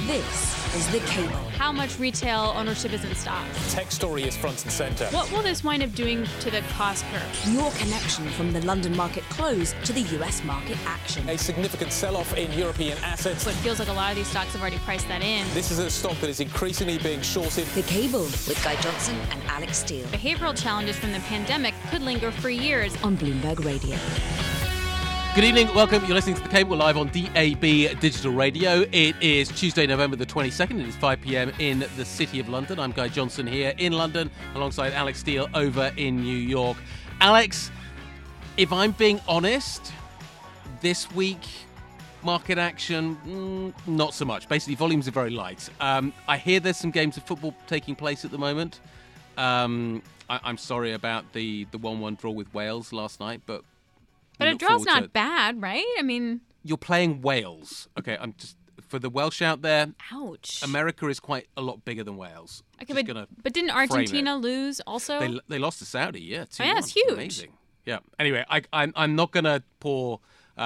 This is The Cable. How much retail ownership is in stocks? Tech story is front and centre. What will this wind up doing to the cost curve? Your connection from the London market close to the US market action. A significant sell-off in European assets. So it feels like a lot of these stocks have already priced that in. This is a stock that is increasingly being shorted. The Cable with Guy Johnson and Alex Steele. Behavioral challenges from the pandemic could linger for years On Bloomberg Radio. Good evening, welcome. You're listening to The Cable live on DAB Digital Radio. It is Tuesday, November the 22nd. It is 5 p.m. in the City of London. I'm Guy Johnson here in London alongside Alex Steele over in New York. Alex, if I'm being honest, this week, market action, not so much. Basically, volumes are very light. I hear there's some games of football taking place at the moment. I'm sorry about the 1-1 draw with Wales last night, but a draw's not bad, right? I mean, you're playing Wales. Okay, I'm just for the Welsh out there. Ouch. America is quite a lot bigger than Wales. Okay, but didn't Argentina lose also? They lost to Saudi, yeah. 2-1. Yeah, it's huge. Amazing. Yeah. Anyway, I'm not going to pour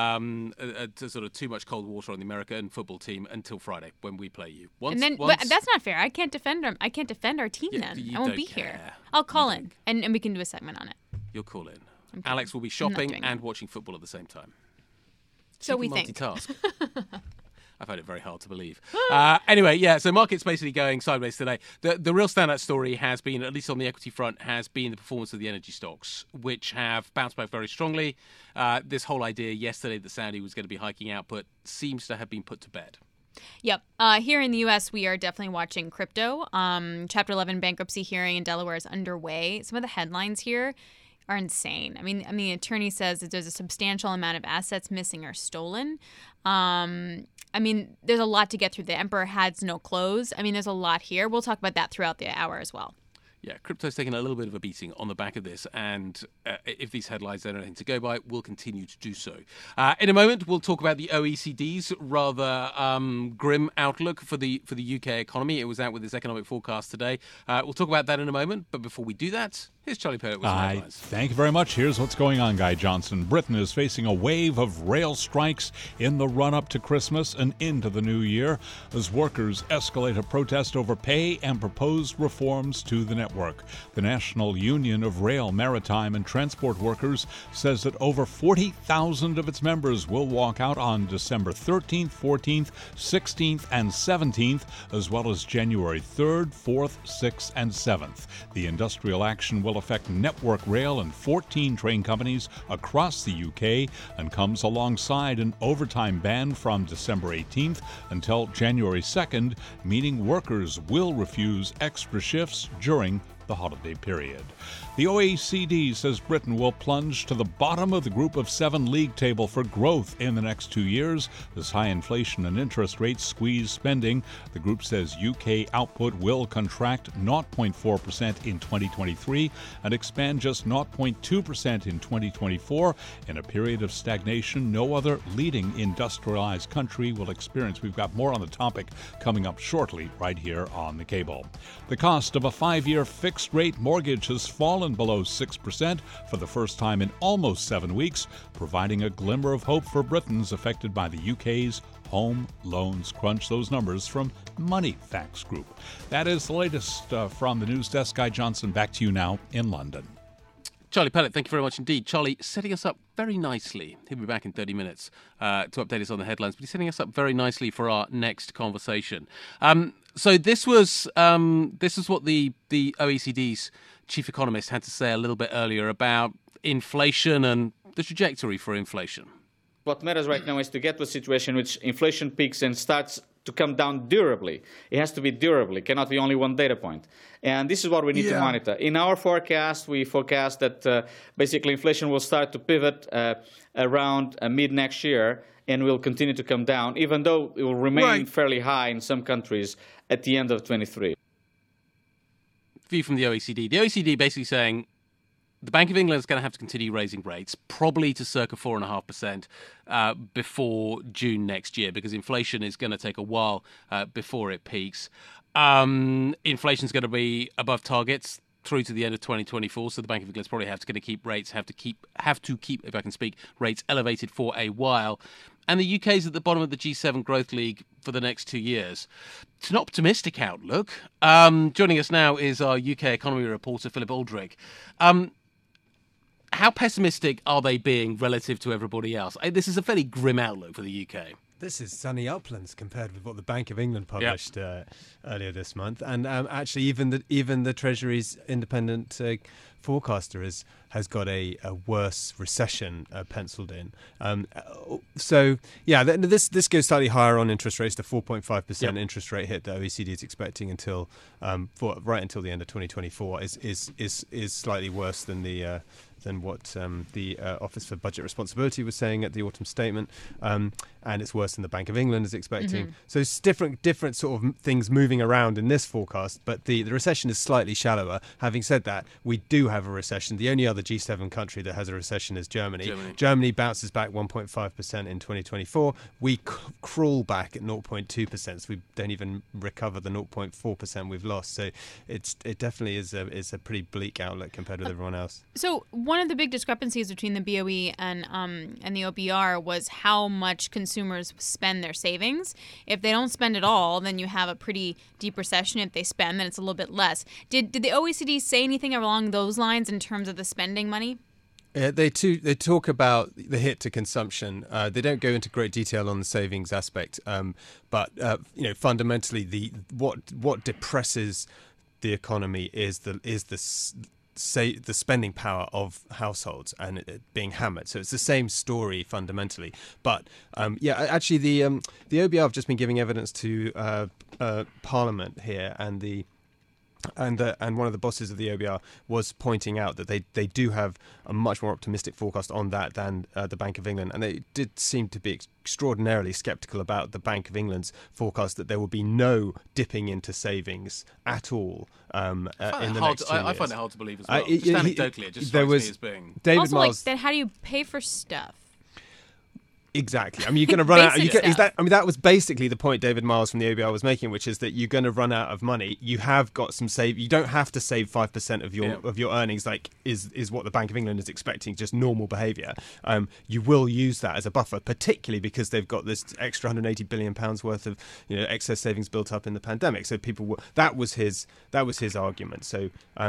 sort of too much cold water on the American football team until Friday when we play you. But that's not fair. I can't defend our team then. I won't be here. I'll call in and we can do a segment on it. You'll call in. Alex will be shopping and watching football at the same time. So we think. Multitask. I find it very hard to believe. Anyway, yeah, so market's basically going sideways today. The real standout story has been, at least on the equity front, has been the performance of the energy stocks, which have bounced back very strongly. This whole idea yesterday that Saudi was going to be hiking output seems to have been put to bed. Yep. Here in the U.S., we are definitely watching crypto. Chapter 11 bankruptcy hearing in Delaware is underway. Some of the headlines here are insane. I mean, the attorney says that there's a substantial amount of assets missing or stolen. I mean, there's a lot to get through. The emperor has no clothes. I mean, there's a lot here. We'll talk about that throughout the hour as well. Yeah, crypto's taken a little bit of a beating on the back of this, and if these headlines are anything to go by, we'll continue to do so. In a moment, we'll talk about the OECD's rather grim outlook for the UK economy. It was out with its economic forecast today. We'll talk about that in a moment, but before we do that, here's Charlie Pettit with some headlines. Thank you very much. Here's what's going on, Guy Johnson. Britain is facing a wave of rail strikes in the run-up to Christmas and into the new year as workers escalate a protest over pay and proposed reforms to the network. The National Union of Rail, Maritime and Transport Workers says that over 40,000 of its members will walk out on December 13th, 14th, 16th, and 17th, as well as January 3rd, 4th, 6th, and 7th. The industrial action will affect Network Rail and 14 train companies across the UK and comes alongside an overtime ban from December 18th until January 2nd, meaning workers will refuse extra shifts during the holiday period. The OECD says Britain will plunge to the bottom of the Group of 7 league table for growth in the next 2 years as high inflation and interest rates squeeze spending. The group says UK output will contract 0.4% in 2023 and expand just 0.2% in 2024 in a period of stagnation no other leading industrialized country will experience. We've got more on the topic coming up shortly right here on The Cable. The cost of a 5-year fixed-rate mortgage has fallen below 6% for the first time in almost 7 weeks, providing a glimmer of hope for Britons affected by the UK's home loans crunch. Those numbers from Money Facts Group. That is the latest from the news desk. Guy Johnson, back to you now in London. Charlie Pettit, thank you very much indeed. Charlie, setting us up very nicely. He'll be back in 30 minutes to update us on the headlines, but he's setting us up very nicely for our next conversation. So this is what the OECD's chief economist had to say a little bit earlier about inflation and the trajectory for inflation. What matters right now is to get to a situation in which inflation peaks and starts to come down durably. It has to be durably. It cannot be only one data point. And this is what we need to monitor. In our forecast, we forecast that basically inflation will start to pivot around mid-next year and will continue to come down, even though it will remain fairly high in some countries at the end of 23. View from the OECD. The OECD basically saying the Bank of England is going to have to continue raising rates, probably to circa 4.5% before June next year, because inflation is going to take a while before it peaks. Inflation is going to be above targets. through to the end of 2024. So the Bank of England's probably have to keep rates, have to keep, if I can speak, rates elevated for a while. And the UK's at the bottom of the G7 growth league for the next 2 years. It's an optimistic outlook. Joining us now is our UK economy reporter, Philip Aldrich. How pessimistic are they being relative to everybody else? This is a fairly grim outlook for the UK. This is sunny uplands compared with what the Bank of England published earlier this month, and actually even the Treasury's independent forecaster has got a worse recession penciled in. This goes slightly higher on interest rates. The 4.5% interest rate hit the OECD is expecting until right until the end of 2024 is slightly worse than what the Office for Budget Responsibility was saying at the autumn statement, and it's worse than the Bank of England is expecting. Mm-hmm. So it's different sort of things moving around in this forecast, but the recession is slightly shallower. Having said that, we do have a recession. The only other G7 country that has a recession is Germany. Germany bounces back 1.5% in 2024. We crawl back at 0.2%, so we don't even recover the 0.4% we've lost. So it definitely is a pretty bleak outlook compared with everyone else. So one of the big discrepancies between the BOE and the OBR was how much consumers spend their savings. If they don't spend at all, then you have a pretty deep recession. If they spend, then it's a little bit less. Did the OECD say anything along those lines in terms of the spending money? They talk about the hit to consumption. They don't go into great detail on the savings aspect, but fundamentally, what depresses the economy is the spending power of households and it being hammered. So it's the same story fundamentally. But actually, the OBR have just been giving evidence to Parliament here, and one of the bosses of the OBR was pointing out that they do have a much more optimistic forecast on that than the Bank of England, and they did seem to be extraordinarily sceptical about the Bank of England's forecast that there will be no dipping into savings at all in the next 2 years. I find it hard to believe as well. Just anecdotally, it just strikes me as being... David also, Miles, then how do you pay for stuff? Exactly. I mean, you're going to run out. That was basically the point David Miles from the OBR was making, which is that you're going to run out of money. You have got some save. You don't have to save 5% of your earnings, like is what the Bank of England is expecting, just normal behaviour. You will use that as a buffer, particularly because they've got this extra £180 billion worth of excess savings built up in the pandemic. So that was his argument. So.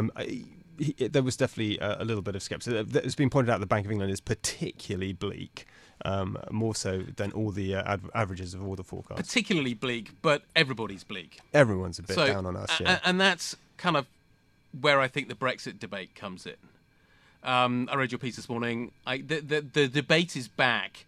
There was definitely a little bit of skepticism. It's been pointed out the Bank of England is particularly bleak. More so than all the averages of all the forecasts. Particularly bleak, but everybody's bleak. Everyone's a bit down on us, yeah. And that's kind of where I think the Brexit debate comes in. I read your piece this morning. The debate is back.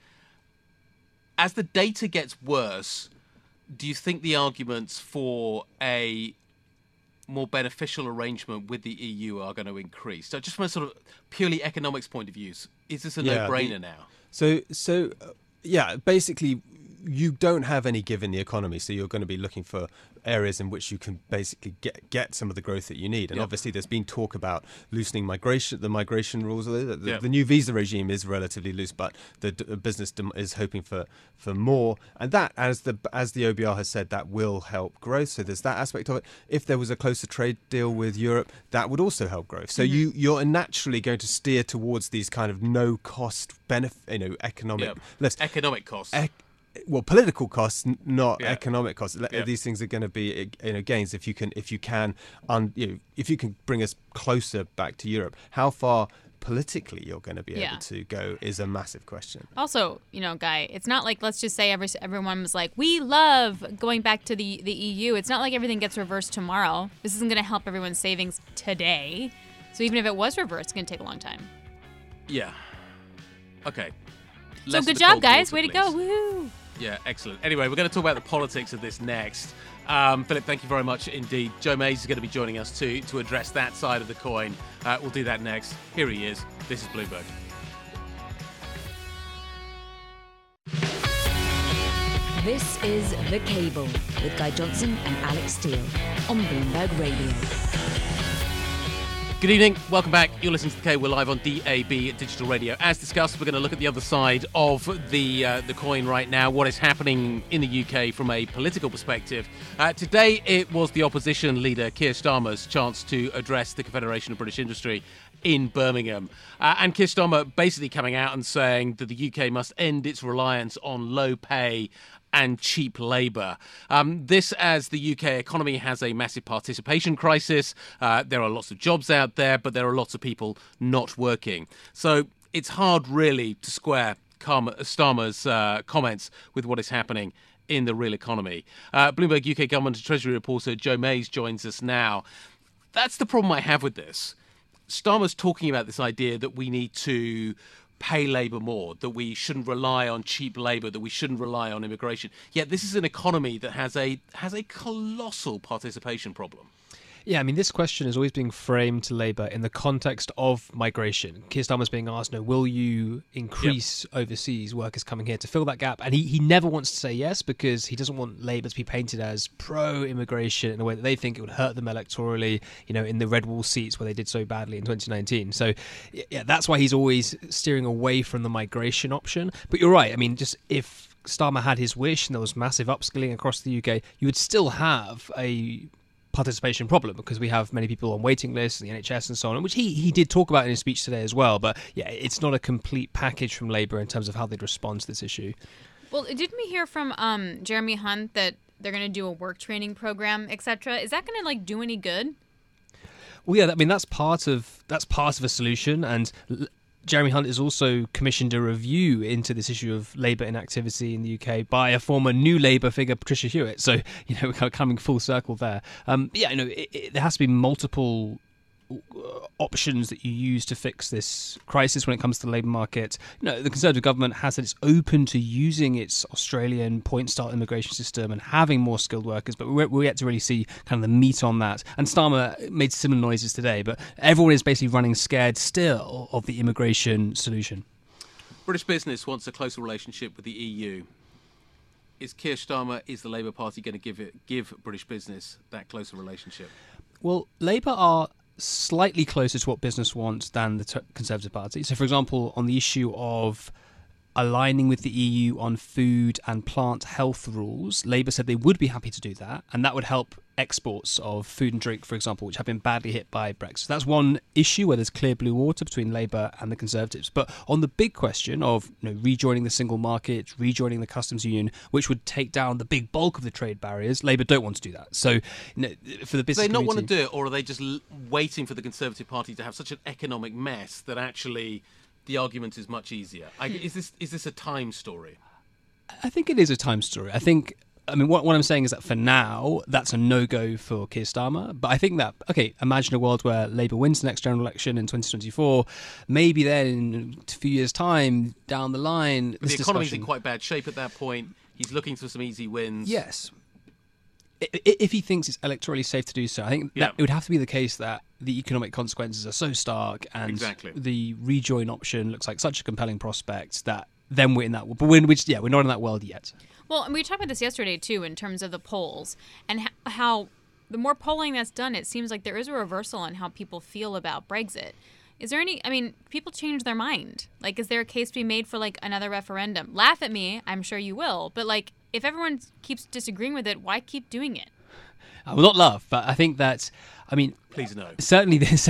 As the data gets worse, do you think the arguments for a more beneficial arrangement with the EU are going to increase? So just from a sort of purely economics point of view, is this a no-brainer now? So basically, you don't have any give in the economy, so you're going to be looking for areas in which you can basically get some of the growth that you need. And obviously, there's been talk about loosening the migration rules. The new visa regime is relatively loose, but the business is hoping for more. And that, as the OBR has said, that will help growth. So there's that aspect of it. If there was a closer trade deal with Europe, that would also help growth. So you're naturally going to steer towards these kind of no cost benefit, economic costs. Political costs, not economic costs. These things are going to be gains if you can bring us closer back to Europe. How far politically you're going to be able to go is a massive question. Also, Guy, it's not like, let's just say everyone was like, we love going back to the EU. It's not like everything gets reversed tomorrow. This isn't going to help everyone's savings today. So even if it was reversed, it's going to take a long time. Yeah. Okay. So good job, guys. Way to go. Woohoo. Yeah, excellent. Anyway, we're going to talk about the politics of this next. Philip, thank you very much indeed. Joe Mays is going to be joining us too to address that side of the coin. We'll do that next. Here he is. This is Bloomberg. This is The Cable with Guy Johnson and Alex Steele on Bloomberg Radio. Good evening, welcome back. You're listening to The Cable. We're live on DAB Digital Radio. As discussed, we're going to look at the other side of the coin right now, what is happening in the UK from a political perspective. Today, it was the opposition leader, Keir Starmer's chance to address the Confederation of British Industry in Birmingham. And Keir Starmer basically coming out and saying that the UK must end its reliance on low pay and cheap labour. This as the UK economy has a massive participation crisis. There are lots of jobs out there, but there are lots of people not working. So it's hard really to square Starmer's comments with what is happening in the real economy. Bloomberg UK Government and Treasury reporter Joe Mays joins us now. That's the problem I have with this. Starmer's talking about this idea that we need to pay labour more, that we shouldn't rely on cheap labour, that we shouldn't rely on immigration. Yet this is an economy that has a colossal participation problem. Yeah, I mean, this question is always being framed to Labour in the context of migration. Keir Starmer's being asked, will you increase overseas workers coming here to fill that gap? And he never wants to say yes, because he doesn't want Labour to be painted as pro-immigration in a way that they think it would hurt them electorally, in the red wall seats where they did so badly in 2019. So, yeah, that's why he's always steering away from the migration option. But you're right. I mean, just if Starmer had his wish and there was massive upskilling across the UK, you would still have a participation problem, because we have many people on waiting lists, the NHS and so on, which he did talk about in his speech today as well. But yeah, it's not a complete package from Labour in terms of how they'd respond to this issue. Well, didn't we hear from Jeremy Hunt that they're going to do a work training program, etc.? Is that going to do any good? Well, yeah, I mean that's part of a solution, and Jeremy Hunt has also commissioned a review into this issue of Labour inactivity in the UK by a former New Labour figure, Patricia Hewitt. So, we're kind of coming full circle there. There has to be multiple options that you use to fix this crisis when it comes to the labour market. The Conservative government has said it's open to using its Australian point-style immigration system and having more skilled workers, but we're yet to really see kind of the meat on that. And Starmer made similar noises today, but everyone is basically running scared still of the immigration solution. British business wants a closer relationship with the EU. Is Keir Starmer, is the Labour Party going to give British business that closer relationship? Well, Labour are slightly closer to what business wants than the Conservative Party. So, for example, on the issue of aligning with the EU on food and plant health rules, Labour said they would be happy to do that, and that would help exports of food and drink, for example, which have been badly hit by Brexit. So that's one issue where there's clear blue water between Labour and the Conservatives. But on the big question of rejoining the single market, rejoining the customs union, which would take down the big bulk of the trade barriers, Labour don't want to do that. So for the business, do they not want to do it, or are they just waiting for the Conservative Party to have such an economic mess that actually the argument is much easier? Is this a time story? I think it is a time story. What I'm saying is that for now, that's a no-go for Keir Starmer. But I think that, imagine a world where Labour wins the next general election in 2024. Maybe then in a few years' time, down the line, the economy's in quite bad shape at that point. He's looking for some easy wins. Yes. If he thinks it's electorally safe to do so, I think that it would have to be the case that the economic consequences are so stark and the rejoin option looks like such a compelling prospect that then we're in that world. But we're not in that world yet. Well, and we talked about this yesterday, too, in terms of the polls and how the more polling that's done, it seems like there is a reversal in how people feel about Brexit. Is there people change their mind. Is there a case to be made for, another referendum? Laugh at me, I'm sure you will. But, if everyone keeps disagreeing with it, why keep doing it? I will not laugh, but I think that, please no. Certainly this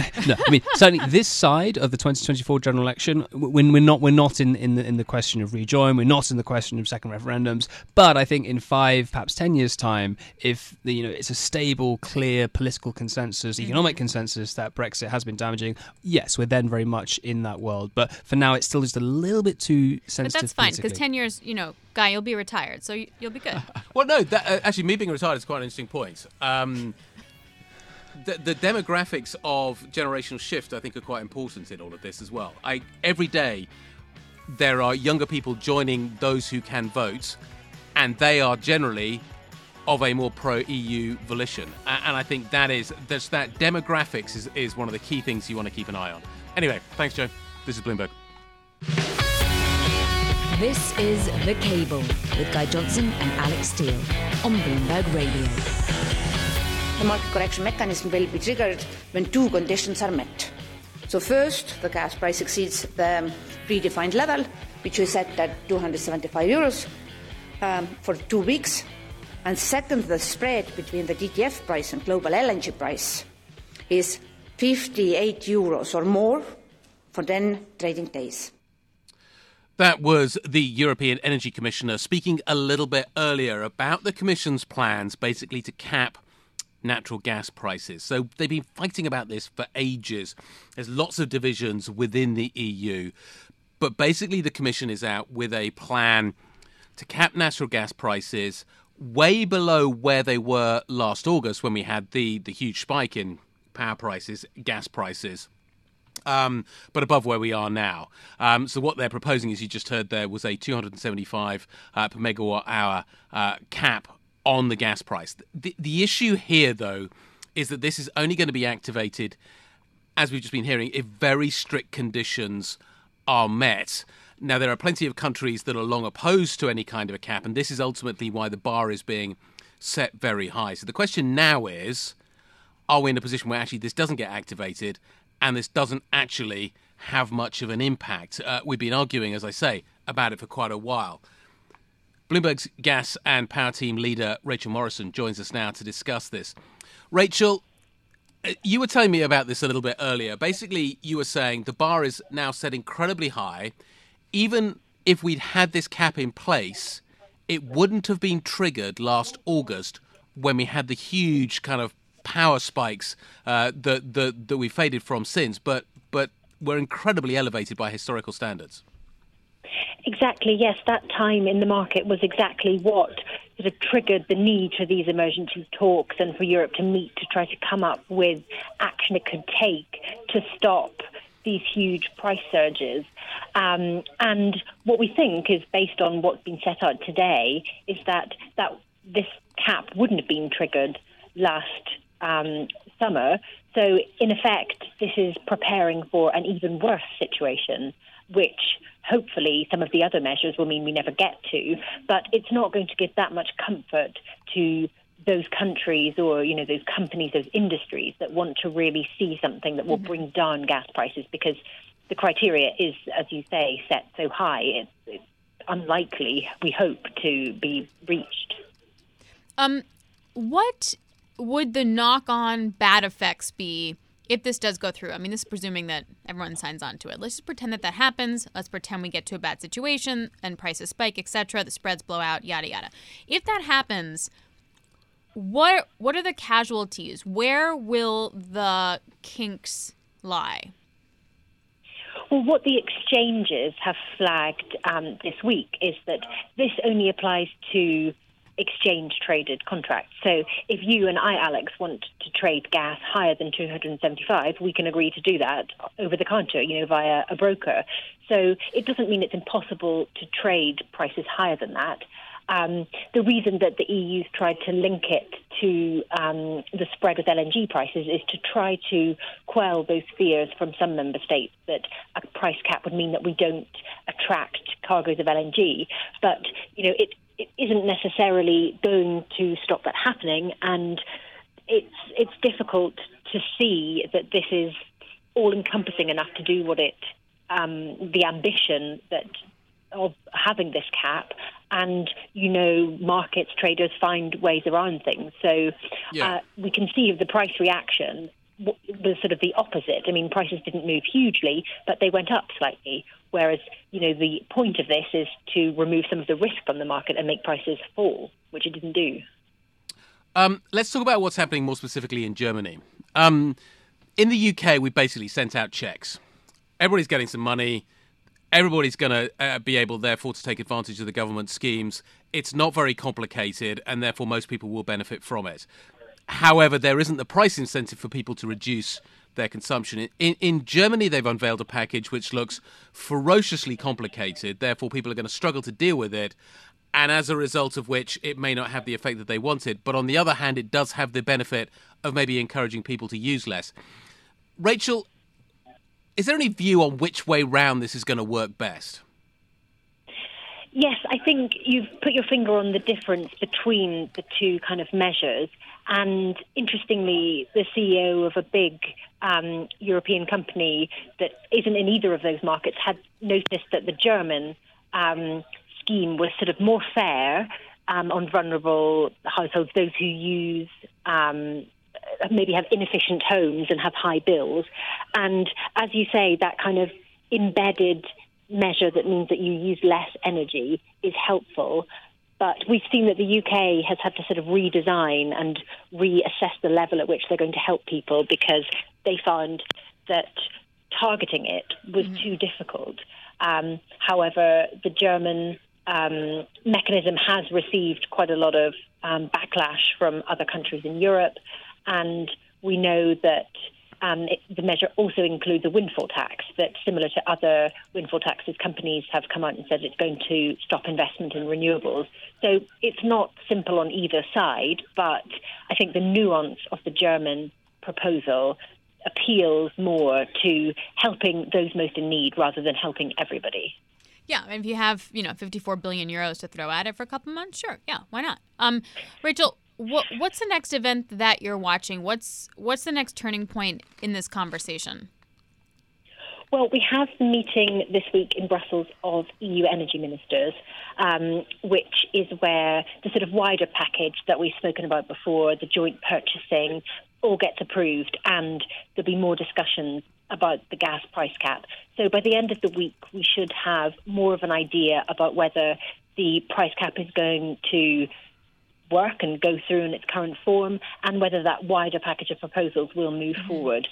side of the 2024 general election, we're not in the question of rejoin, we're not in the question of second referendums. But I think in 5, perhaps 10 years' time, if it's a stable, clear political consensus, economic consensus that Brexit has been damaging, yes, we're then very much in that world. But for now, it's still just a little bit too sensitive. But that's fine, because 10 years, Guy, you'll be retired, so you'll be good. Well, no, actually, me being retired is quite an interesting point. The demographics of generational shift, I think, are quite important in all of this as well. Every day, there are younger people joining those who can vote, and they are generally of a more pro-EU volition. And I think that demographics is one of the key things you want to keep an eye on. Anyway, thanks, Joe. This is Bloomberg. This is The Cable with Guy Johnson and Alex Steele on Bloomberg Radio. The market correction mechanism will be triggered when two conditions are met. So first, the gas price exceeds the predefined level, which we set at €275 for 2 weeks. And second, the spread between the TTF price and global LNG price is €58 or more for 10 trading days. That was the European Energy Commissioner speaking a little bit earlier about the Commission's plans basically to cap natural gas prices. So they've been fighting about this for ages. There's lots of divisions within the EU. But basically the Commission is out with a plan to cap natural gas prices way below where they were last August when we had the huge spike in power prices, gas prices. But above where we are now. So what they're proposing, as you just heard there, was a 275 per megawatt hour cap on the gas price. The issue here, though, is that this is only going to be activated, as we've just been hearing, if very strict conditions are met. Now, there are plenty of countries that are long opposed to any kind of a cap, and this is ultimately why the bar is being set very high. So the question now is, are we in a position where actually this doesn't get activated and this doesn't actually have much of an impact? We've been arguing, as I say, about it for quite a while. Bloomberg's gas and power team leader, Rachel Morrison, joins us now to discuss this. Rachel, you were telling me about this a little bit earlier. Basically, you were saying the bar is now set incredibly high. Even if we'd had this cap in place, it wouldn't have been triggered last August when we had the huge kind of power spikes that we faded from since, but were incredibly elevated by historical standards. Exactly, yes. That time in the market was exactly what sort of triggered the need for these emergency talks and for Europe to meet to try to come up with action it could take to stop these huge price surges. And what we think is, based on what's been set out today, is that this cap wouldn't have been triggered last summer. So, in effect, this is preparing for an even worse situation, which hopefully some of the other measures will mean we never get to. But it's not going to give that much comfort to those countries or, those companies, those industries that want to really see something that will bring down gas prices, because the criteria is, as you say, set so high, it's unlikely, we hope, to be reached. What would the knock-on bad effects be if this does go through? I mean, this is presuming that everyone signs on to it. Let's just pretend that happens. Let's pretend we get to a bad situation and prices spike, etc., the spreads blow out, yada, yada. If that happens, what are the casualties? Where will the kinks lie? Well, what the exchanges have flagged this week is that this only applies to exchange-traded contracts. So if you and I, Alex, want to trade gas higher than 275, we can agree to do that over the counter, via a broker. So it doesn't mean it's impossible to trade prices higher than that. The reason that the EU's tried to link it to the spread with LNG prices is to try to quell those fears from some member states that a price cap would mean that we don't attract cargoes of LNG. But, it isn't necessarily going to stop that happening, and it's difficult to see that this is all-encompassing enough to do what the ambition of having this cap. And, markets, traders find ways around things. So we can see the price reaction was sort of the opposite. I mean, prices didn't move hugely, but they went up slightly. Whereas, the point of this is to remove some of the risk from the market and make prices fall, which it didn't do. Let's talk about what's happening more specifically in Germany. In the UK, we basically sent out checks. Everybody's getting some money. Everybody's going to be able, therefore, to take advantage of the government schemes. It's not very complicated, and therefore most people will benefit from it. However, there isn't the price incentive for people to reduce their consumption. In Germany, they've unveiled a package which looks ferociously complicated. Therefore, people are going to struggle to deal with it. And as a result of which, it may not have the effect that they wanted. But on the other hand, it does have the benefit of maybe encouraging people to use less. Rachel, is there any view on which way round this is going to work best? Yes, I think you've put your finger on the difference between the two kind of measures. And interestingly, the CEO of a big European company that isn't in either of those markets had noticed that the German scheme was sort of more fair on vulnerable households, those who use maybe have inefficient homes and have high bills. And as you say, that kind of embedded measure that means that you use less energy is helpful. But we've seen that the UK has had to sort of redesign and reassess the level at which they're going to help people because they found that targeting it was too difficult. However, the German mechanism has received quite a lot of backlash from other countries in Europe, and we know that the measure also includes a windfall tax that, similar to other windfall taxes, companies have come out and said it's going to stop investment in renewables. So it's not simple on either side, but I think the nuance of the German proposal appeals more to helping those most in need rather than helping everybody. Yeah, and if you have, 54 billion euros to throw at it for a couple months, sure, yeah, why not? Rachel, what's the next event that you're watching? What's the next turning point in this conversation? Well, we have the meeting this week in Brussels of EU energy ministers, which is where the sort of wider package that we've spoken about before, the joint purchasing, all gets approved, and there'll be more discussions about the gas price cap. So by the end of the week, we should have more of an idea about whether the price cap is going to work and go through in its current form, and whether that wider package of proposals will move forward.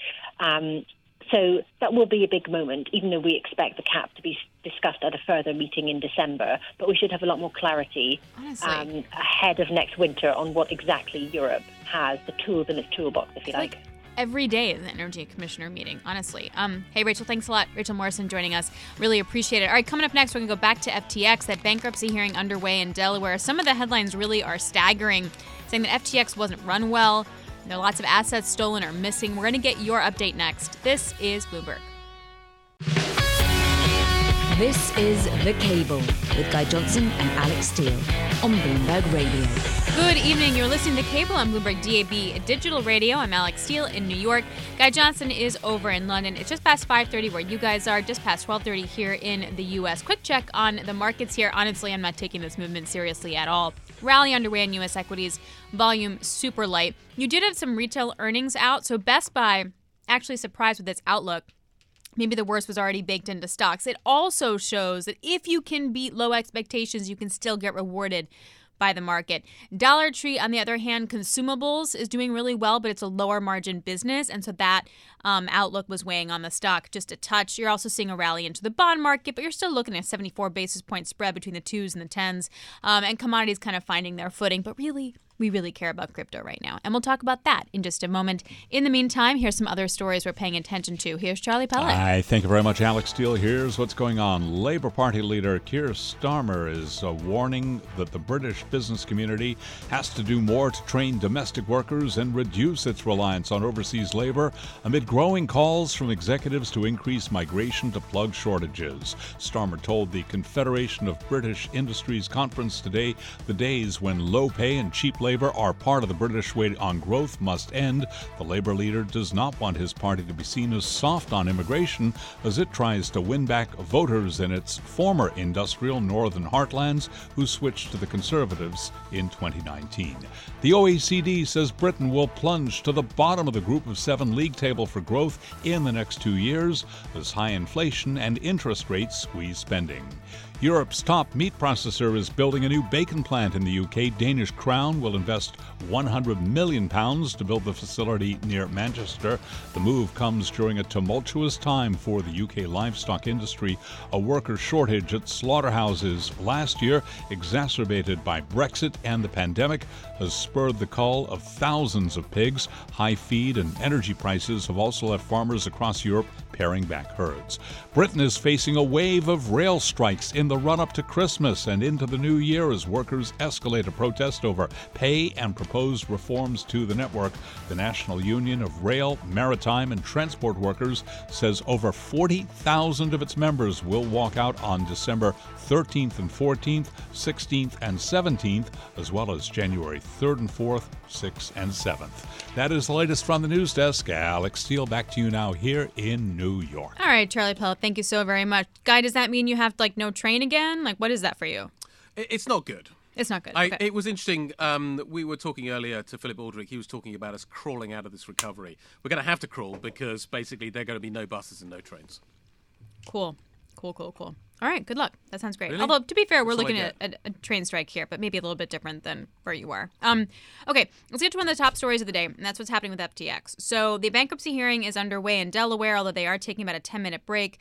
So that will be a big moment, even though we expect the cap to be discussed at a further meeting in December. But we should have a lot more clarity ahead of next winter on what exactly Europe has, the tools in its toolbox, if you like. Every day is an energy commissioner meeting, honestly. Hey, Rachel, thanks a lot. Rachel Morrison joining us. Really appreciate it. All right, coming up next, we're going to go back to FTX, that bankruptcy hearing underway in Delaware. Some of the headlines really are staggering, saying that FTX wasn't run well. There are lots of assets stolen or missing. We're going to get your update next. This is Bloomberg. This is The Cable with Guy Johnson and Alex Steele on Bloomberg Radio. Good evening. You're listening to Cable on Bloomberg DAB Digital Radio. I'm Alex Steele in New York. Guy Johnson is over in London. It's just past 5:30 where you guys are, just past 12:30 here in the U.S. Quick check on the markets here. Honestly, I'm not taking this movement seriously at all. Rally underway in U.S. equities. Volume super light. You did have some retail earnings out, so Best Buy actually surprised with its outlook. Maybe the worst was already baked into stocks. It also shows that if you can beat low expectations, you can still get rewarded by the market. Dollar Tree, on the other hand, consumables is doing really well, but it's a lower margin business, and so that outlook was weighing on the stock just a touch. You're also seeing a rally into the bond market, but you're still looking at a 74 basis point spread between the 2s and the 10s, and commodities kind of finding their footing. But really, we really care about crypto right now, and we'll talk about that in just a moment. In the meantime, here's some other stories we're paying attention to. Here's Charlie Pellet. Thank you very much, Alex Steele. Here's what's going on. Labour Party leader Keir Starmer is warning that the British business community has to do more to train domestic workers and reduce its reliance on overseas labour amid growing calls from executives to increase migration to plug shortages. Starmer told the Confederation of British Industries conference today the days when low pay and cheap labor are part of the British way on growth must end. The Labour leader does not want his party to be seen as soft on immigration as it tries to win back voters in its former industrial northern heartlands who switched to the Conservatives in 2019. The OECD says Britain will plunge to the bottom of the Group of 7 league table for growth in the next 2 years as high inflation and interest rates squeeze spending. Europe's top meat processor is building a new bacon plant in the UK. Danish Crown will invest £100 million to build the facility near Manchester. The move comes during a tumultuous time for the UK livestock industry. A worker shortage at slaughterhouses last year, exacerbated by Brexit and the pandemic, has spurred the cull of thousands of pigs. High feed and energy prices have also left farmers across Europe paring back herds. Britain is facing a wave of rail strikes in the the run-up to Christmas and into the new year as workers escalate a protest over pay and proposed reforms to the network. The National Union of Rail, Maritime, and Transport Workers says over 40,000 of its members will walk out on December 13th and 14th, 16th and 17th, as well as January 3rd and 4th, 6th and 7th. That is the latest from the news desk. Alex Steele, back to you now here in New York. All right, Charlie Pell, thank you so very much. Guy, does that mean you have no train again? What is that for you? It's not good. It's not good. Okay. It was interesting. We were talking earlier to Philip Aldrich. He was talking about us crawling out of this recovery. We're going to have to crawl because basically there are going to be no buses and no trains. Cool. All right, good luck. That sounds great. Really? Although, to be fair, we're That's all looking I at a train strike here, but maybe a little bit different than where you were. Okay, let's get to one of the top stories of the day, and that's what's happening with FTX. So the bankruptcy hearing is underway in Delaware, although they are taking about a 10-minute break.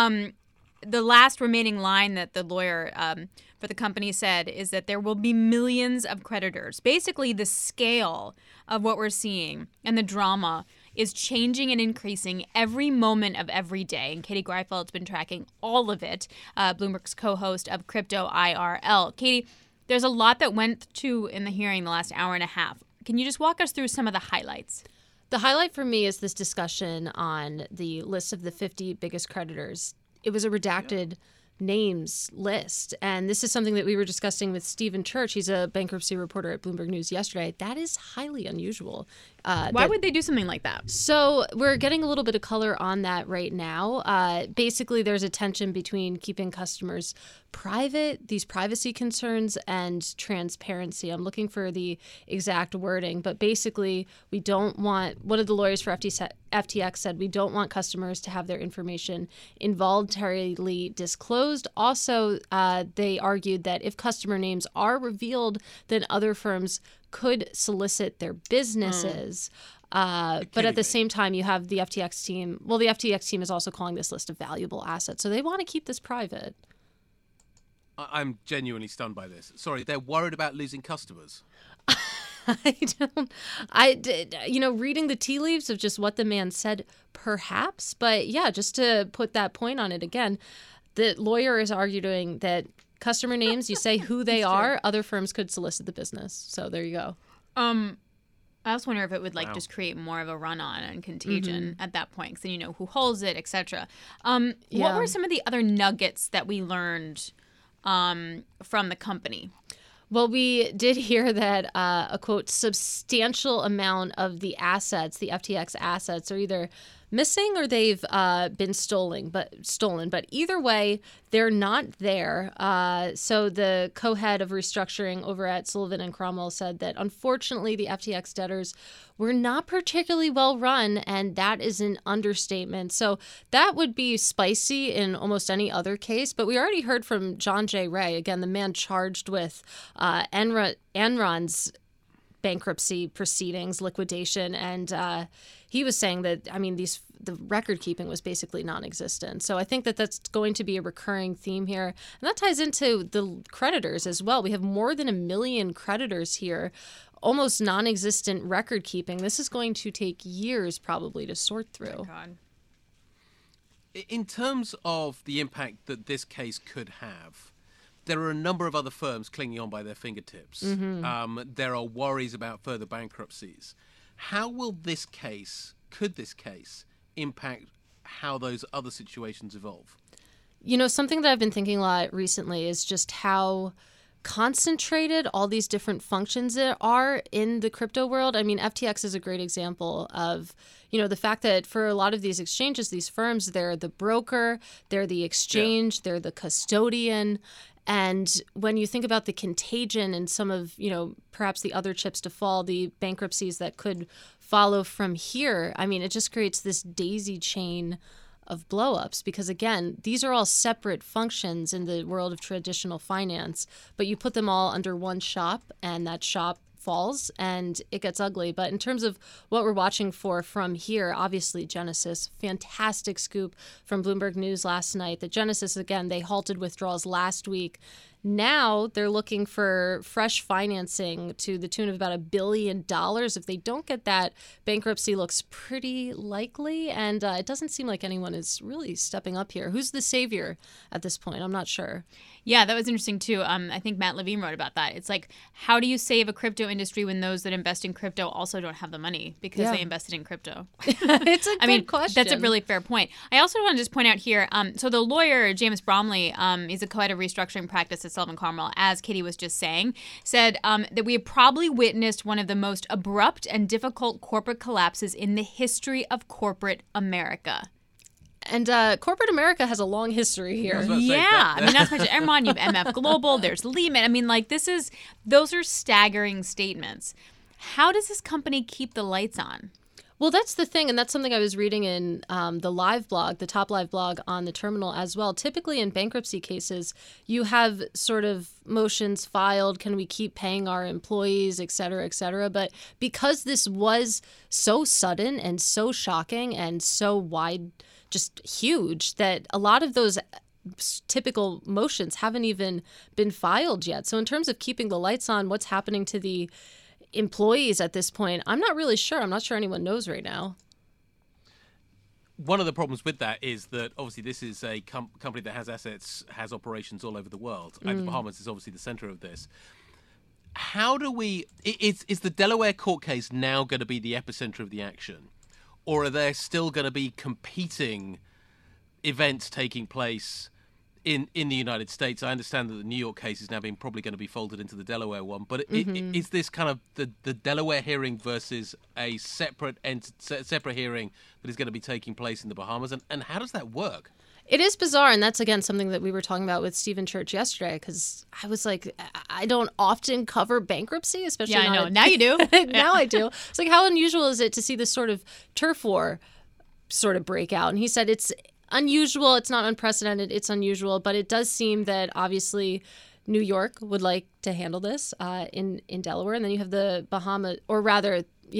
The last remaining line that the lawyer for the company said is that there will be millions of creditors. Basically, the scale of what we're seeing and the drama is changing and increasing every moment of every day. And Katie Greifeld's been tracking all of it, Bloomberg's co-host of Crypto IRL. Katie, there's a lot that went to in the hearing the last hour and a half. Can you just walk us through some of the highlights? The highlight for me is this discussion on the list of the 50 biggest creditors. It was a redacted names list. And this is something that we were discussing with Stephen Church. He's a bankruptcy reporter at Bloomberg News yesterday. That is highly unusual. Why would they do something like that? So we're getting a little bit of color on that right now. Basically, there's a tension between keeping customers private, these privacy concerns, and transparency. I'm looking for the exact wording, but basically, we don't want, one of the lawyers for FTX said, we don't want customers to have their information involuntarily disclosed. Also, they argued that if customer names are revealed, then other firms could solicit their businesses. But at the same time, you have the FTX team. Well, the FTX team is also calling this list of valuable assets. So they want to keep this private. I'm genuinely stunned by this. Sorry, they're worried about losing customers. Reading the tea leaves of just what the man said, perhaps. But yeah, just to put that point on it again, the lawyer is arguing that customer names, you say who they are, other firms could solicit the business. So there you go. I also wonder if it would just create more of a run-on and contagion at that point, because then you know who holds it, etc. What were some of the other nuggets that we learned from the company? Well, we did hear that a, quote, substantial amount of the assets, the FTX assets, are either missing or they've been stolen. But either way, they're not there. So the co-head of restructuring over at Sullivan & Cromwell said that, unfortunately, the FTX debtors were not particularly well run, and that is an understatement. So that would be spicy in almost any other case. But we already heard from John J. Ray, again, the man charged with Enron's bankruptcy proceedings, liquidation, and he was saying that, the record keeping was basically non-existent. So I think that that's going to be a recurring theme here. And that ties into the creditors as well. We have more than 1 million creditors here, almost non-existent record keeping. This is going to take years probably to sort through. Oh, God. In terms of the impact that this case could have, there are a number of other firms clinging on by their fingertips. There are worries about further bankruptcies. How will could this case impact how those other situations evolve? Something that I've been thinking a lot recently is just how concentrated all these different functions are in the crypto world. FTX is a great example of, the fact that for a lot of these exchanges, these firms, they're the broker, they're the exchange, they're the custodian. And when you think about the contagion and some of, perhaps the other chips to fall, the bankruptcies that could follow from here, it just creates this daisy chain of blowups because, again, these are all separate functions in the world of traditional finance, but you put them all under one shop and that shop falls and it gets ugly. But in terms of what we're watching for from here, obviously Genesis, fantastic scoop from Bloomberg News last night that Genesis, again, they halted withdrawals last week. Now they're looking for fresh financing to the tune of about $1 billion. If they don't get that, bankruptcy looks pretty likely, and it doesn't seem like anyone is really stepping up here. Who's the savior at this point? I'm not sure. Yeah, that was interesting too. I think Matt Levine wrote about that. It's like, how do you save a crypto industry when those that invest in crypto also don't have the money because they invested in crypto? It's a good question. That's a really fair point. I also want to just point out here, so the lawyer, James Bromley, he's a co-head of restructuring practice at Sullivan Carmel, as Katie was just saying, said that we have probably witnessed one of the most abrupt and difficult corporate collapses in the history of corporate America. And corporate America has a long history here. Yeah. I mean, that's much. Ermon, you have MF Global, there's Lehman. I mean, like, those are staggering statements. How does this company keep the lights on? Well, that's the thing, and that's something I was reading in the live blog, the top live blog on the terminal as well. Typically in bankruptcy cases, you have sort of motions filed, can we keep paying our employees, et cetera, et cetera. But because this was so sudden and so shocking and so wide, just huge, that a lot of those typical motions haven't even been filed yet. So in terms of keeping the lights on, what's happening to the employees at this point, I'm not really sure. I'm not sure anyone knows right now. One of the problems with that is that obviously this is a company that has assets, has operations all over the world. And the Bahamas is obviously the center of this. How do we... Is the Delaware court case now going to be the epicenter of the action? Or are there still going to be competing events taking place in the United States? I understand that the New York case is now probably going to be folded into the Delaware one, but is this kind of the Delaware hearing versus a separate hearing that is going to be taking place in the Bahamas? And how does that work? It is bizarre, and that's, again, something that we were talking about with Stephen Church yesterday, because I was like, I don't often cover bankruptcy, especially I know. Now you do. Now I do. It's like, how unusual is it to see this sort of turf war sort of break out? And he said it's unusual. It's not unprecedented. It's unusual. But it does seem that, obviously, New York would like to handle this in Delaware. And then you have the Bahamas, or rather,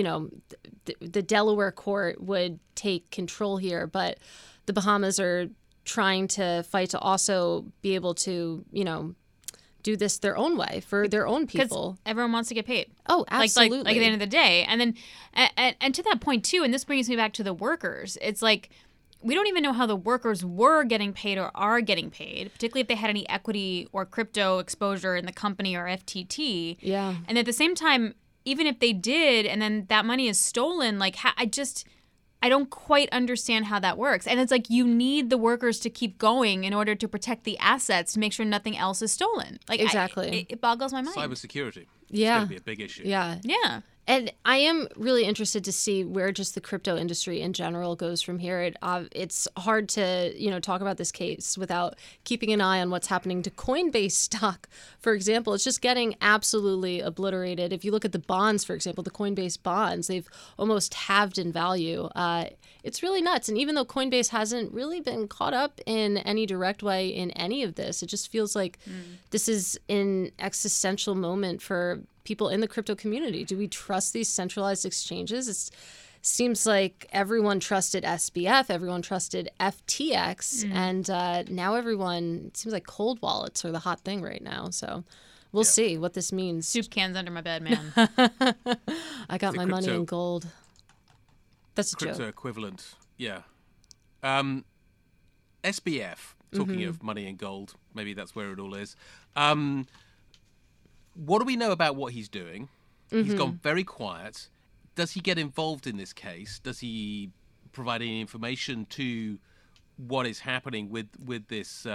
the Delaware court would take control here. But the Bahamas are trying to fight to also be able to, do this their own way for their own people. Because everyone wants to get paid. Oh, absolutely. Like at the end of the day. And then, and to that point too, and this brings me back to the workers, it's like, we don't even know how the workers were getting paid or are getting paid, particularly if they had any equity or crypto exposure in the company or FTT. Yeah. And at the same time, even if they did, and then that money is stolen, like, I don't quite understand how that works. And it's like, you need the workers to keep going in order to protect the assets to make sure nothing else is stolen. Like, exactly. It boggles my mind. Cybersecurity. Yeah. It's going to be a big issue. Yeah. Yeah. And I am really interested to see where just the crypto industry in general goes from here. It's hard to, talk about this case without keeping an eye on what's happening to Coinbase stock, for example. It's just getting absolutely obliterated. If you look at the bonds, for example, the Coinbase bonds, they've almost halved in value. It's really nuts. And even though Coinbase hasn't really been caught up in any direct way in any of this, it just feels like this is an existential moment for people in the crypto community. Do we trust these centralized exchanges? It seems like everyone trusted SBF, everyone trusted FTX, and now everyone, it seems like cold wallets are the hot thing right now. So we'll see what this means. Soup cans under my bed, man. I got my money in gold. That's a crypto joke. Equivalent, yeah. SBF, talking of money in gold, maybe that's where it all is. What do we know about what he's doing? He's gone very quiet. Does he get involved in this case? Does he provide any information to what is happening with this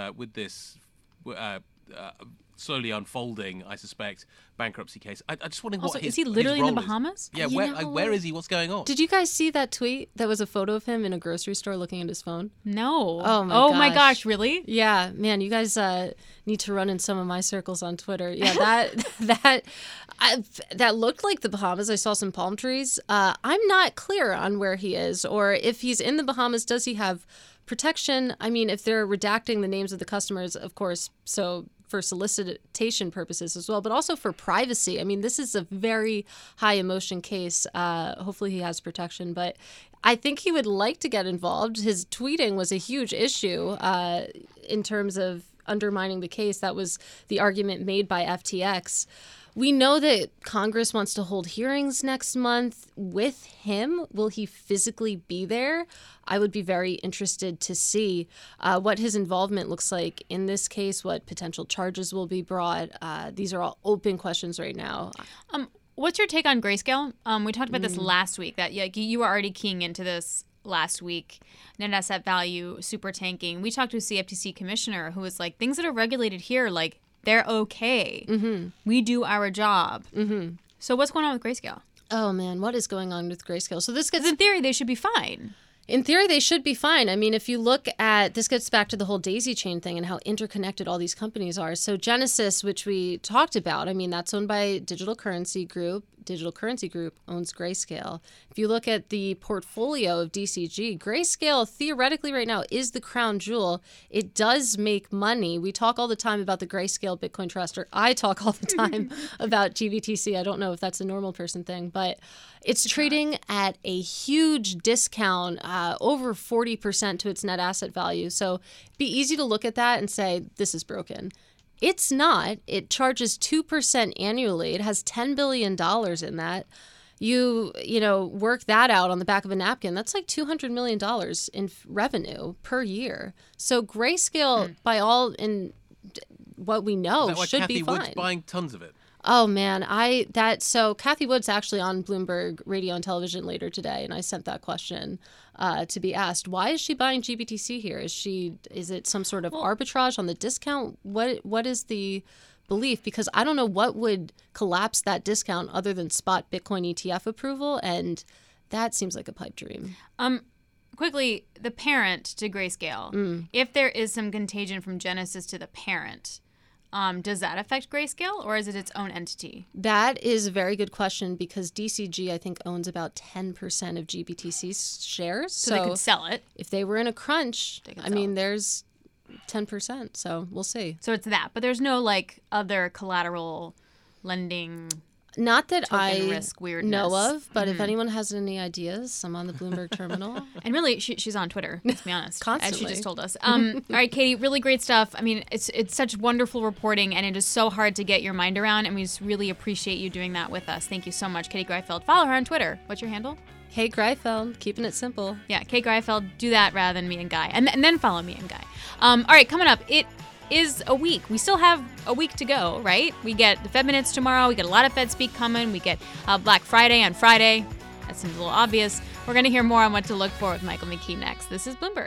slowly unfolding, I suspect, bankruptcy case? I just wondering Also, what his is he literally in the role is. Bahamas? Yeah, where is he? What's going on? Did you guys see that tweet? That was a photo of him in a grocery store looking at his phone. No. Oh my gosh, really? Yeah, man, you guys need to run in some of my circles on Twitter. Yeah, that looked like the Bahamas. I saw some palm trees. I'm not clear on where he is, or if he's in the Bahamas, does he have protection? I mean, if they're redacting the names of the customers, of course, so for solicitation purposes as well, but also for privacy. I mean, this is a very high emotion case. Hopefully he has protection, but I think he would like to get involved. His tweeting was a huge issue in terms of undermining the case. That was the argument made by FTX. We know that Congress wants to hold hearings next month with him. Will he physically be there? I would be very interested to see what his involvement looks like in this case, what potential charges will be brought. These are all open questions right now. What's your take on Grayscale? We talked about this last week, that you were already keying into this last week. Net asset value super tanking. We talked to a CFTC commissioner who was like, things that are regulated here, like, they're okay. We do our job. So what's going on with Grayscale? Oh, man, what is going on with Grayscale? So this gets... In theory, they should be fine. In theory, they should be fine. I mean, if you look at... This gets back to the whole daisy chain thing and how interconnected all these companies are. So Genesis, which we talked about, I mean, that's owned by Digital Currency Group. Digital Currency Group owns Grayscale. If you look at the portfolio of DCG, Grayscale theoretically right now is the crown jewel. It does make money. We talk all the time about the Grayscale Bitcoin Trust, or I talk all the time about GBTC. I don't know if that's a normal person thing, but it's trading at a huge discount, over 40% to its net asset value. So it'd be easy to look at that and say, this is broken. It's not. It charges 2% annually. It has $10 billion in that. You work that out on the back of a napkin. That's like $200 million in revenue per year. So Grayscale, by all in what we know, should be fine. Kathy Wood's buying tons of it. Oh man, so Kathy Wood's actually on Bloomberg Radio and Television later today, and I sent that question to be asked. Why is she buying GBTC here? Is it some sort of arbitrage on the discount? What is the belief? Because I don't know what would collapse that discount other than spot Bitcoin ETF approval, and that seems like a pipe dream. Quickly, the parent to Grayscale. If there is some contagion from Genesis to the parent, does that affect Grayscale, or is it its own entity? That is a very good question, because DCG, I think, owns about 10% of GBTC's shares. So they could sell it. If they were in a crunch, there's 10%, so we'll see. So it's that. But there's no, other collateral lending... Not that I risk weirdness. know of, but if anyone has any ideas, I'm on the Bloomberg terminal. And really, she's on Twitter, let's be honest. Constantly. As she just told us. All right, Katie, really great stuff. I mean, it's such wonderful reporting, and it is so hard to get your mind around, and we just really appreciate you doing that with us. Thank you so much, Katie Greifeld. Follow her on Twitter. What's your handle? Hey, Greifeld, keeping it simple. Yeah, Kate Greifeld, do that rather than me and Guy. And then follow me and Guy. All right, coming up, it is a week. We still have a week to go, right? We get the Fed minutes tomorrow. We get a lot of Fed speak coming. We get Black Friday on Friday. That seems a little obvious. We're going to hear more on what to look for with Michael McKee next. This is Bloomberg.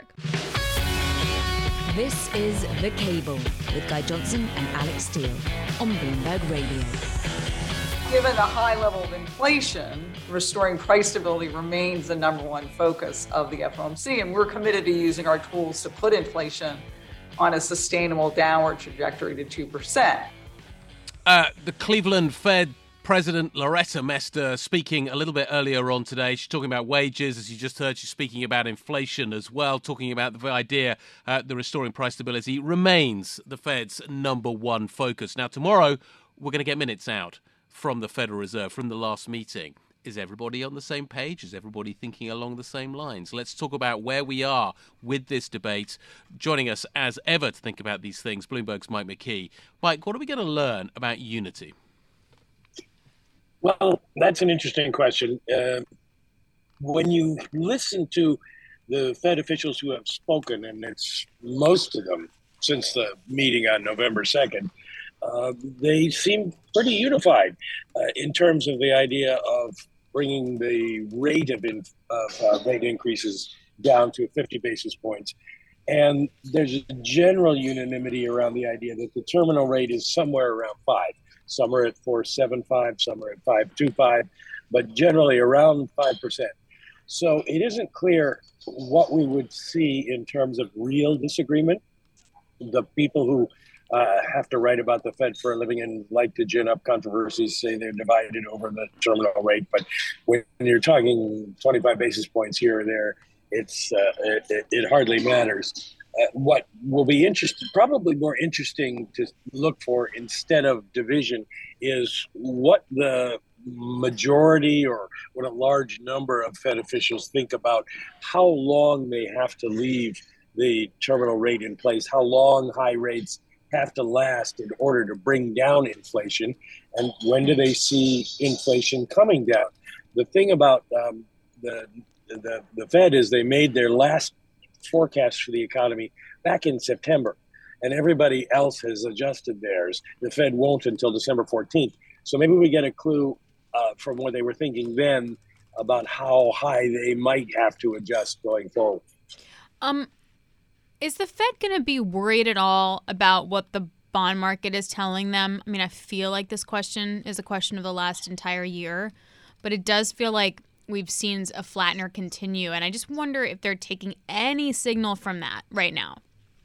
This is The Cable with Guy Johnson and Alex Steele on Bloomberg Radio. Given the high level of inflation, restoring price stability remains the number one focus of the FOMC, and we're committed to using our tools to put inflation on a sustainable downward trajectory to 2%. The Cleveland Fed President Loretta Mester speaking a little bit earlier on today. She's talking about wages. As you just heard, she's speaking about inflation as well, talking about the idea the restoring price stability remains the Fed's number one focus. Now, tomorrow, we're going to get minutes out from the Federal Reserve, from the last meeting. Is everybody on the same page? Is everybody thinking along the same lines? Let's talk about where we are with this debate. Joining us, as ever, to think about these things, Bloomberg's Mike McKee. Mike, what are we going to learn about unity? Well, that's an interesting question. When you listen to the Fed officials who have spoken, and it's most of them since the meeting on November 2nd, they seem pretty unified in terms of the idea of bringing the rate of rate increases down to 50 basis points. And there's a general unanimity around the idea that the terminal rate is somewhere around 5. Some are at 4.75, some are at 5.25, but generally around 5%. So it isn't clear what we would see in terms of real disagreement. The people who have to write about the Fed for a living and like to gin up controversies say they're divided over the terminal rate. But when you're talking 25 basis points here or there, it hardly matters. What will be probably more interesting to look for instead of division is what the majority or what a large number of Fed officials think about how long they have to leave the terminal rate in place, how long high rates have to last in order to bring down inflation? And when do they see inflation coming down? The thing about the Fed is they made their last forecast for the economy back in September, and everybody else has adjusted theirs. The Fed won't until December 14th. So maybe we get a clue from what they were thinking then about how high they might have to adjust going forward. Is the Fed going to be worried at all about what the bond market is telling them? I mean, I feel like this question is a question of the last entire year, but it does feel like we've seen a flattener continue, and I just wonder if they're taking any signal from that right now.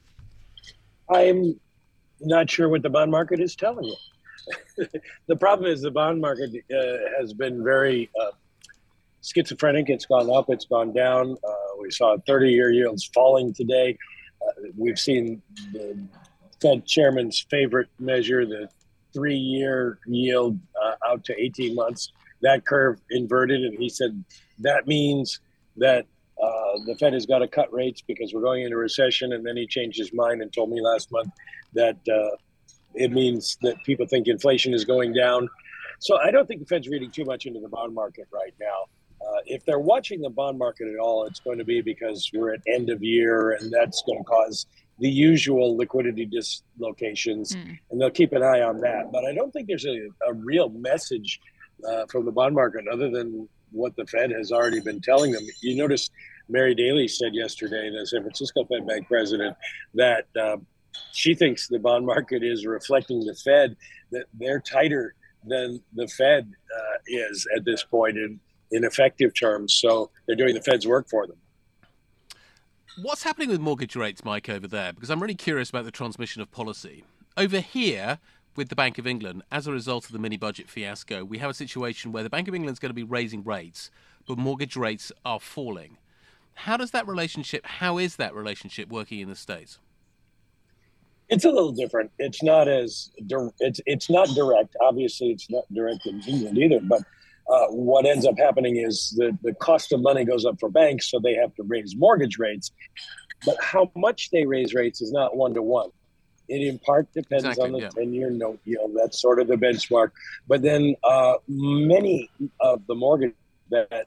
I'm not sure what the bond market is telling you. The problem is the bond market has been very schizophrenic. It's gone up, it's gone down. We saw 30-year yields falling today. We've seen the Fed chairman's favorite measure, the 3-year yield out to 18 months. That curve inverted, and he said that means that the Fed has got to cut rates because we're going into recession. And then he changed his mind and told me last month that it means that people think inflation is going down. So I don't think the Fed's reading too much into the bond market right now. If they're watching the bond market at all, it's going to be because we're at end of year, and that's going to cause the usual liquidity dislocations, and they'll keep an eye on that. But I don't think there's a real message from the bond market other than what the Fed has already been telling them. You notice Mary Daly said yesterday, the San Francisco Fed Bank president, that she thinks the bond market is reflecting the Fed, that they're tighter than the Fed is at this point in effective terms. So they're doing the Fed's work for them. What's happening with mortgage rates, Mike, over there? Because I'm really curious about the transmission of policy. Over here, with the Bank of England, as a result of the mini-budget fiasco, we have a situation where the Bank of England is going to be raising rates, but mortgage rates are falling. How is that relationship working in the States? It's a little different. It's not as it's not direct. Obviously, it's not direct in England either. But what ends up happening is the cost of money goes up for banks, so they have to raise mortgage rates. But how much they raise rates is not one-to-one. It in part depends on the 10-year note yield. That's sort of the benchmark. But then many of the mortgage that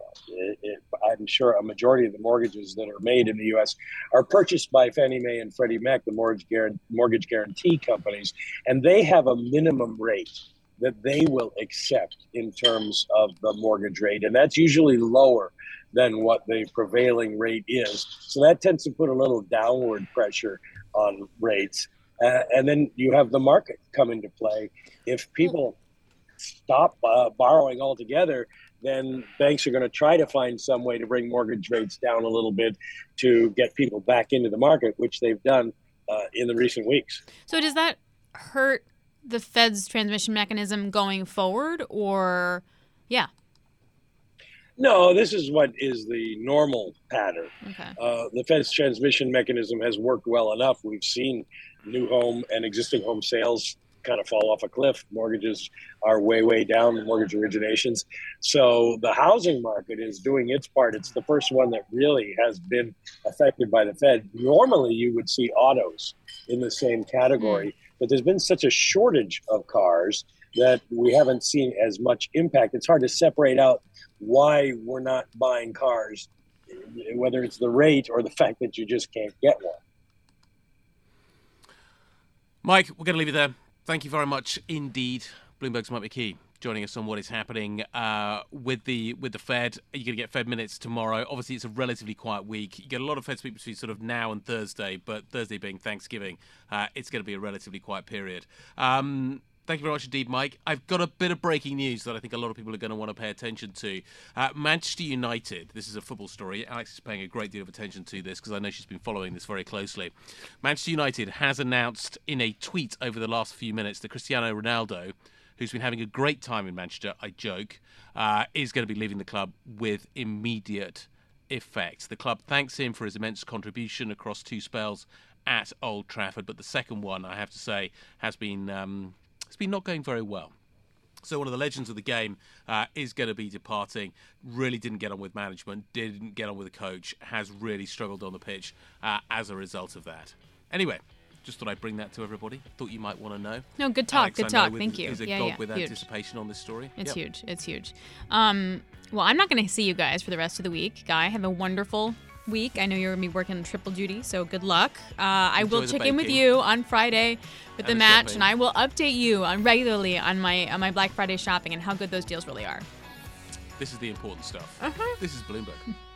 I'm sure a majority of the mortgages that are made in the U.S. are purchased by Fannie Mae and Freddie Mac, the mortgage guarantee companies, and they have a minimum rate that they will accept in terms of the mortgage rate, and that's usually lower than what the prevailing rate is. So that tends to put a little downward pressure on rates. And then you have the market come into play. If people stop borrowing altogether, then banks are going to try to find some way to bring mortgage rates down a little bit to get people back into the market, which they've done in the recent weeks. So does that hurt the Fed's transmission mechanism going forward, or, yeah? No, this is what is the normal pattern. Okay. The Fed's transmission mechanism has worked well enough. We've seen new home and existing home sales kind of fall off a cliff. Mortgages are way, way down, mortgage originations. So the housing market is doing its part. It's the first one that really has been affected by the Fed. Normally, you would see autos in the same category, but there's been such a shortage of cars that we haven't seen as much impact. It's hard to separate out why we're not buying cars, whether it's the rate or the fact that you just can't get one. Mike, we're going to leave it there. Thank you very much indeed. Bloomberg's Mike McKee joining us on what is happening with the Fed. You're going to get Fed minutes tomorrow. Obviously, it's a relatively quiet week. You get a lot of Fed speak between sort of now and Thursday, but Thursday being Thanksgiving, it's going to be a relatively quiet period. Thank you very much indeed, Mike. I've got a bit of breaking news that I think a lot of people are going to want to pay attention to. Manchester United, this is a football story. Alex is paying a great deal of attention to this because I know she's been following this very closely. Manchester United has announced in a tweet over the last few minutes that Cristiano Ronaldo, who's been having a great time in Manchester, I joke, is going to be leaving the club with immediate effect. The club thanks him for his immense contribution across 2 spells at Old Trafford, but the second one, I have to say, has been it's been not going very well. So one of the legends of the game is going to be departing. Really didn't get on with management, didn't get on with the coach, has really struggled on the pitch as a result of that. Anyway, Just thought I'd bring that to everybody. Thought you might want to know. No, good talk. Alex, good talk. Thank you. Is a god with anticipation on this story. It's huge. It's huge. Well, I'm not going to see you guys for the rest of the week. Guy, have a wonderful week. I know you're going to be working triple duty, so good luck. I will check in with you on Friday with the match, and I will update you regularly on my Black Friday shopping and how good those deals really are. This is the important stuff. Uh-huh. This is Bloomberg.